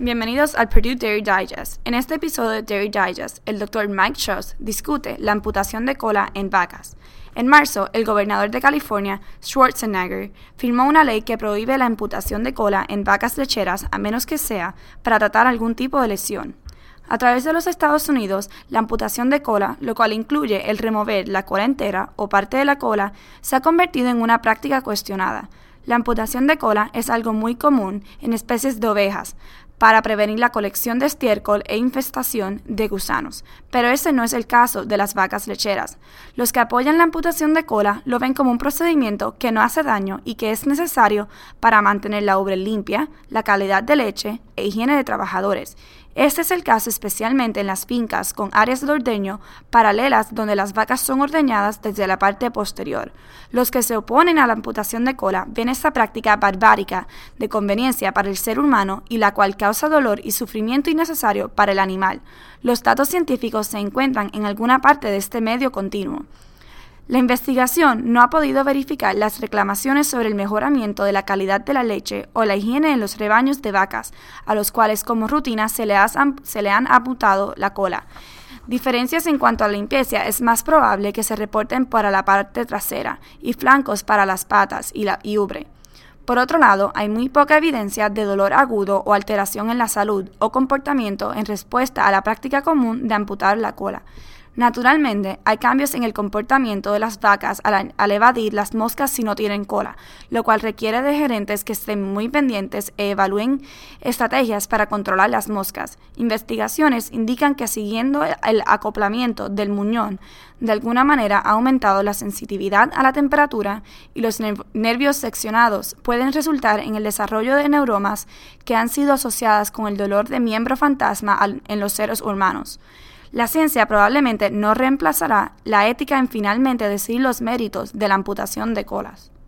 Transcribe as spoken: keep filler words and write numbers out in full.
Bienvenidos al Purdue Dairy Digest. En este episodio de Dairy Digest, el doctor Mike Schuss discute la amputación de cola en vacas. En marzo, el gobernador de California, Schwarzenegger, firmó una ley que prohíbe la amputación de cola en vacas lecheras a menos que sea para tratar algún tipo de lesión. A través de los Estados Unidos, la amputación de cola, lo cual incluye el remover la cola entera o parte de la cola, se ha convertido en una práctica cuestionada. La amputación de cola es algo muy común en especies de ovejas, para prevenir la colección de estiércol e infestación de gusanos, pero ese no es el caso de las vacas lecheras. Los que apoyan la amputación de cola lo ven como un procedimiento que no hace daño y que es necesario para mantener la ubre limpia, la calidad de leche e higiene de trabajadores. Este es el caso especialmente en las fincas con áreas de ordeño paralelas donde las vacas son ordeñadas desde la parte posterior. Los que se oponen a la amputación de cola ven esta práctica barbárica de conveniencia para el ser humano y la cual causa dolor y sufrimiento innecesario para el animal. Los datos científicos se encuentran en alguna parte de este medio continuo. La investigación no ha podido verificar las reclamaciones sobre el mejoramiento de la calidad de la leche o la higiene en los rebaños de vacas, a los cuales como rutina se le, has, se le han amputado la cola. Diferencias en cuanto a la limpieza es más probable que se reporten para la parte trasera y flancos para las patas y la y ubre. Por otro lado, hay muy poca evidencia de dolor agudo o alteración en la salud o comportamiento en respuesta a la práctica común de amputar la cola. Naturalmente, hay cambios en el comportamiento de las vacas al, al evadir las moscas si no tienen cola, lo cual requiere de gerentes que estén muy pendientes e evalúen estrategias para controlar las moscas. Investigaciones indican que siguiendo el acoplamiento del muñón, de alguna manera ha aumentado la sensitividad a la temperatura y los ner- nervios seccionados pueden resultar en el desarrollo de neuromas que han sido asociadas con el dolor de miembro fantasma al, en los seres humanos. La ciencia probablemente no reemplazará la ética en finalmente decidir los méritos de la amputación de colas.